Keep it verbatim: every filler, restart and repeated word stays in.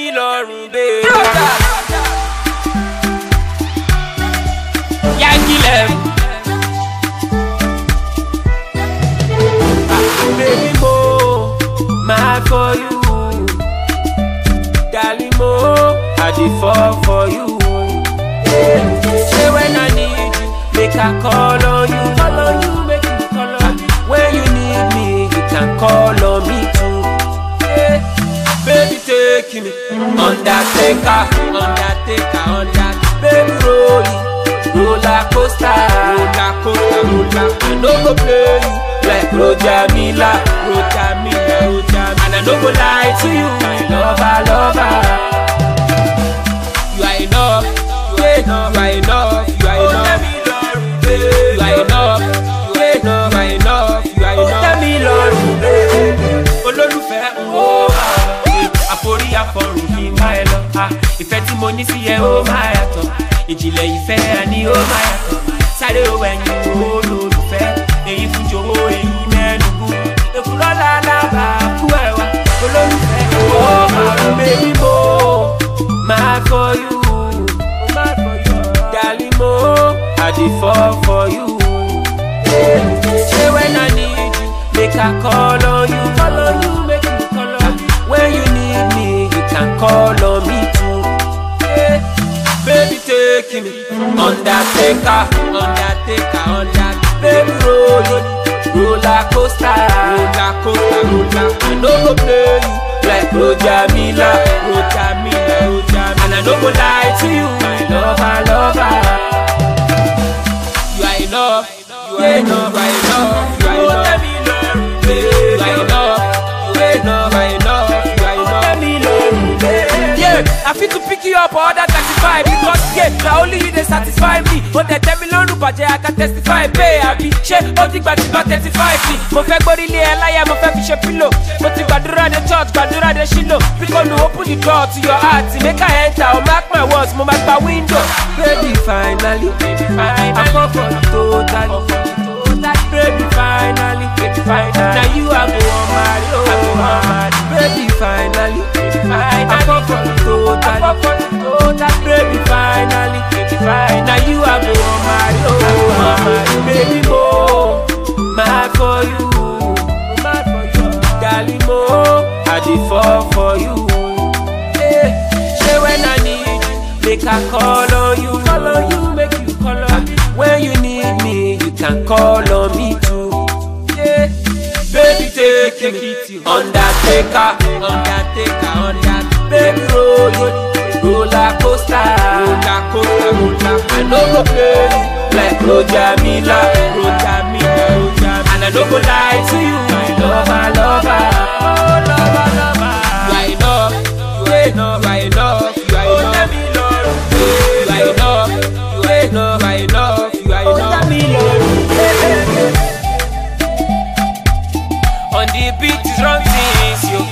mi lọ́rùn baby. Yankee baby mo, mad for you. Darling mo, I dey fall for you. Say when I need you, make I call on you. Call on you, make you call on me. When you need me, you can call on me too. Yeah. Baby take me, undertaker, undertaker, under. Baby roll it, roller coaster, roller coaster, roller. I no go play you like Roger Miller, Roger Miller, Roger Miller. And I no go lie to you, my lover, lover. You are enough, you are enough, you are enough, you are enough. You are enough, you are enough, you are enough, you are enough. Tell me Lord, olólùfẹ́ o, àforí àfọrùn mi máa lọ. Ìfẹ́ tí mo ní sí ẹ ó máa yàtọ̀, ìjìnlẹ̀ ìfẹ́ àní ó máa yàtọ̀. Sáré o ẹ̀yìn olólùfẹ́, èyí fún jòwó èyí mẹ́nugu. Èkúrọ́lá lábà kú ẹ̀wà, olólùfẹ́ o, baby mo, mad for you. Darling mo, I dey fall for you. Say when I need you, make I call on you. Call on you, make you call on me. When you need me, you can call on me too. Yeah. Baby take me, undertaker, undertaker, under. Baby roll it, roller coaster, roller coaster, roller. I no go play you like Roger Miller, Roger Miller, Roger Miller. And I no go lie to you, my lover, lover. You are enough, you are enough, you are enough, you are enough. You are enough, you are enough, you are enough, you are enough. Yeah, I feel to pick you up all that thirty-five because yeah, now only you they satisfy me. But they tell me lọ́rùn bàjẹ́ I can testify. Pay àbí ṣé ó ti gbà tí bá thirty-five ni. Mo fẹ́ gbórí ilé ẹ láyà, mo fẹ́ fi ṣe pillow. Mo ti gbàdúrà de church, gbàdúrà de ṣílò. Because you open the door to your heart, make I enter or mark my words, mo máa gba window. Baby finally, baby finally, I fall for you totally. Baby finally, baby finally, now you are go on marry, oh marry. Baby finally, baby finally, I fall for you totally. Baby finally, baby finally, now you are go on marry, oh marry. Baby mo, mad for you, mad for you. Darling mo, I dey fall for you. Yeah. Say when I need you, make I call on you, call on you, make you call on me. When you need me, you can call on me too. Yeah. Baby take me, undertaker, undertaker, under. Baby roll it, roller coaster, roller coaster, roller. I no go play you like Roger Miller, Roger Miller, Roger Miller. And I no go lie to you, my lover, lover. Oh lover, lover. You are enough, you are enough, you are enough, you are enough. You are enough, you are enough, you are enough, you are enough. On the beat is wrong things, you